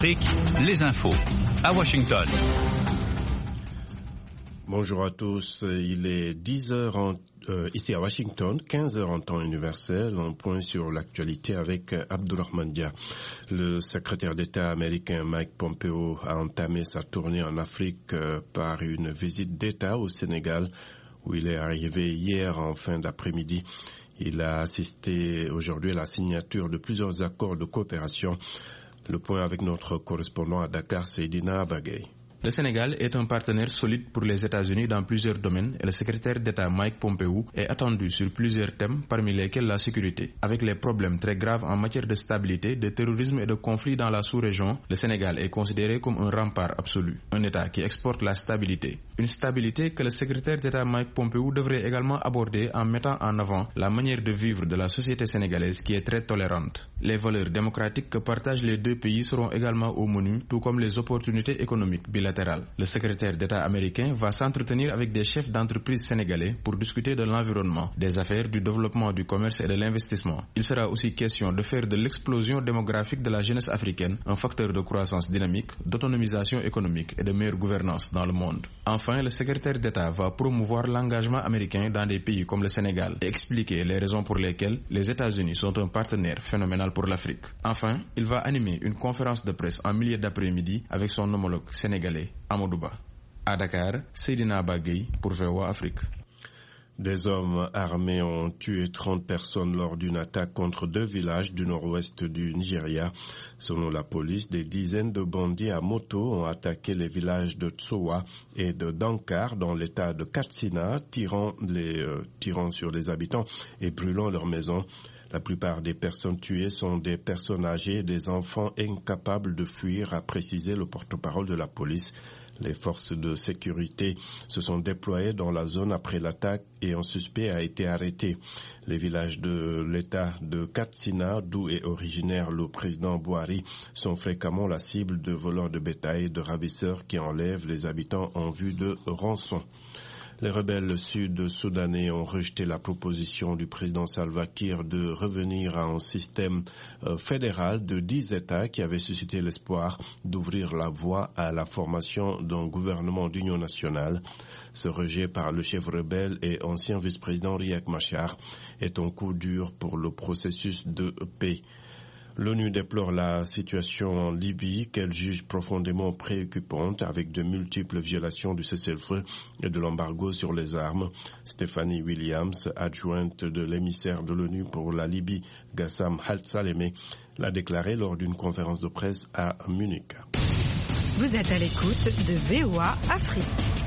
Les infos à Washington. Bonjour à tous, il est 10h ici à Washington, 15h en temps universel, un point sur l'actualité avec Abdulrahman Dia. Le secrétaire d'État américain Mike Pompeo a entamé sa tournée en Afrique par une visite d'État au Sénégal où il est arrivé hier en fin d'après-midi. Il a assisté aujourd'hui à la signature de plusieurs accords de coopération. Le point avec notre correspondant à Dakar, Seydina Bagay. Le Sénégal est un partenaire solide pour les États-Unis dans plusieurs domaines et le secrétaire d'État Mike Pompeo est attendu sur plusieurs thèmes, parmi lesquels la sécurité. Avec les problèmes très graves en matière de stabilité, de terrorisme et de conflits dans la sous-région, le Sénégal est considéré comme un rempart absolu, un État qui exporte la stabilité. Une stabilité que le secrétaire d'État Mike Pompeo devrait également aborder en mettant en avant la manière de vivre de la société sénégalaise qui est très tolérante. Les valeurs démocratiques que partagent les deux pays seront également au menu, tout comme les opportunités économiques bilatérales. Le secrétaire d'État américain va s'entretenir avec des chefs d'entreprise sénégalais pour discuter de l'environnement, des affaires, du développement du commerce et de l'investissement. Il sera aussi question de faire de l'explosion démographique de la jeunesse africaine un facteur de croissance dynamique, d'autonomisation économique et de meilleure gouvernance dans le monde. Enfin, le secrétaire d'État va promouvoir l'engagement américain dans des pays comme le Sénégal et expliquer les raisons pour lesquelles les États-Unis sont un partenaire phénoménal pour l'Afrique. Enfin, il va animer une conférence de presse en milieu d'après-midi avec son homologue sénégalais Amadouba. À Dakar, Seydina Bagay pour VOA Afrique. Des hommes armés ont tué 30 personnes lors d'une attaque contre 2 villages du nord-ouest du Nigeria. Selon la police, des dizaines de bandits à moto ont attaqué les villages de Tsowa et de Dankar dans l'état de Katsina, tirant sur les habitants et brûlant leurs maisons. La plupart des personnes tuées sont des personnes âgées et des enfants incapables de fuir, a précisé le porte-parole de la police. Les forces de sécurité se sont déployées dans la zone après l'attaque et un suspect a été arrêté. Les villages de l'état de Katsina, d'où est originaire le président Buhari, sont fréquemment la cible de voleurs de bétail et de ravisseurs qui enlèvent les habitants en vue de rançon. Les rebelles sud-soudanais ont rejeté la proposition du président Salva Kiir de revenir à un système fédéral de 10 États qui avait suscité l'espoir d'ouvrir la voie à la formation d'un gouvernement d'union nationale. Ce rejet par le chef rebelle et ancien vice-président Riek Machar est un coup dur pour le processus de paix. L'ONU déplore la situation en Libye qu'elle juge profondément préoccupante avec de multiples violations du cessez-le-feu et de l'embargo sur les armes. Stephanie Williams, adjointe de l'émissaire de l'ONU pour la Libye, Gassam Al-Saleme, l'a déclaré lors d'une conférence de presse à Munich. Vous êtes à l'écoute de VOA Afrique.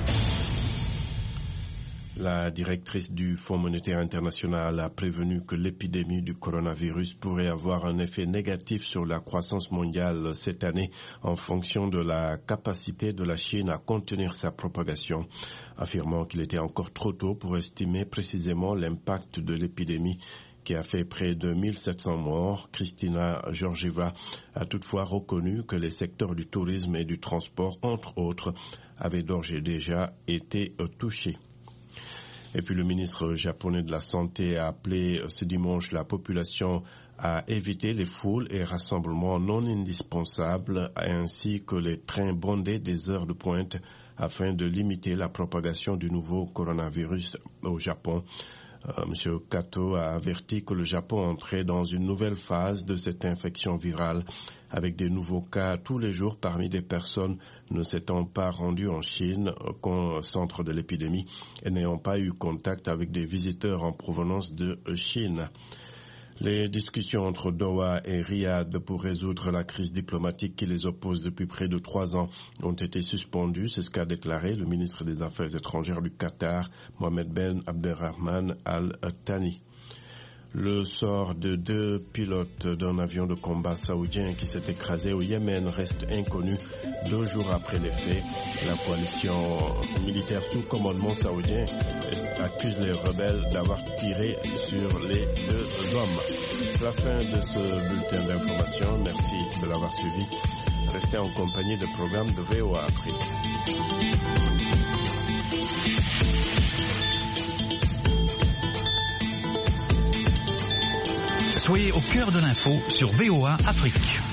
La directrice du Fonds monétaire international a prévenu que l'épidémie du coronavirus pourrait avoir un effet négatif sur la croissance mondiale cette année en fonction de la capacité de la Chine à contenir sa propagation, affirmant qu'il était encore trop tôt pour estimer précisément l'impact de l'épidémie qui a fait près de 1700 morts. Kristina Georgieva a toutefois reconnu que les secteurs du tourisme et du transport, entre autres, avaient d'ores et déjà été touchés. Et puis le ministre japonais de la Santé a appelé ce dimanche la population à éviter les foules et rassemblements non indispensables ainsi que les trains bondés des heures de pointe afin de limiter la propagation du nouveau coronavirus au Japon. M. Kato a averti que le Japon entrait dans une nouvelle phase de cette infection virale avec des nouveaux cas tous les jours parmi des personnes ne s'étant pas rendues en Chine au centre de l'épidémie et n'ayant pas eu contact avec des visiteurs en provenance de Chine. Les discussions entre Doha et Riyad pour résoudre la crise diplomatique qui les oppose depuis près de 3 ans ont été suspendues, c'est ce qu'a déclaré le ministre des Affaires étrangères du Qatar, Mohamed Ben Abderrahman Al Thani. Le sort de 2 pilotes d'un avion de combat saoudien qui s'est écrasé au Yémen reste inconnu 2 jours après les faits. La coalition militaire sous commandement saoudien accuse les rebelles d'avoir tiré sur les 2 hommes. C'est la fin de ce bulletin d'information. Merci de l'avoir suivi. Restez en compagnie de programmes de VOA Afrique. Soyez au cœur de l'info sur VOA Afrique.